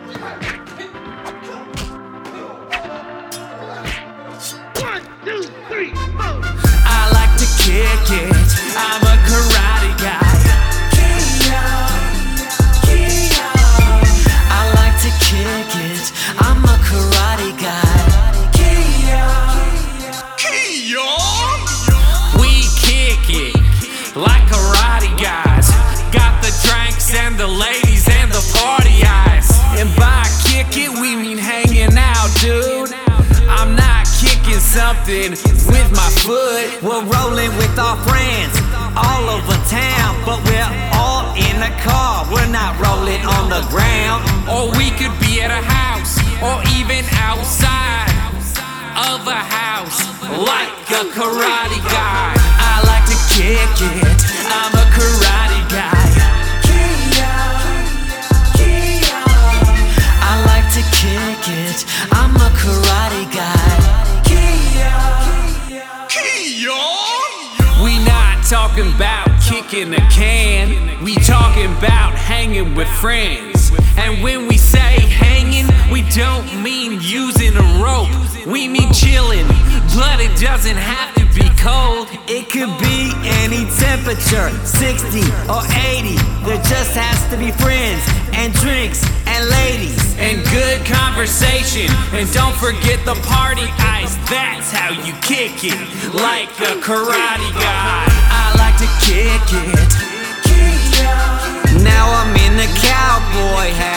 One, two, three, four. I like to kick it. I'm a karate guy. I like to kick it. I'm a karate guy. We kick it like karate guys. Got the drinks and the ladies and the party eyes. And by kick it, we mean hanging out, dude. I'm not kicking something with my foot. We're rolling with our friends all over town, but we're all in a car. We're not rolling on the ground. Or we could be at a house, or even outside of a house, like a karate guy. I like to kick it. I'm a karate guy. I like to kick it. I'm a karate guy. We not talking about kicking a can. We talking about hanging with friends. And when we say hanging, we don't mean using a rope. We mean chilling, but it doesn't have to be cold. It could be any temperature, 60 or 80. There just has to be friends and drinks and ladies and good conversation. And don't forget the party ice. That's how you kick it, like a karate guy. I like to kick it. Now I'm in the cowboy hat.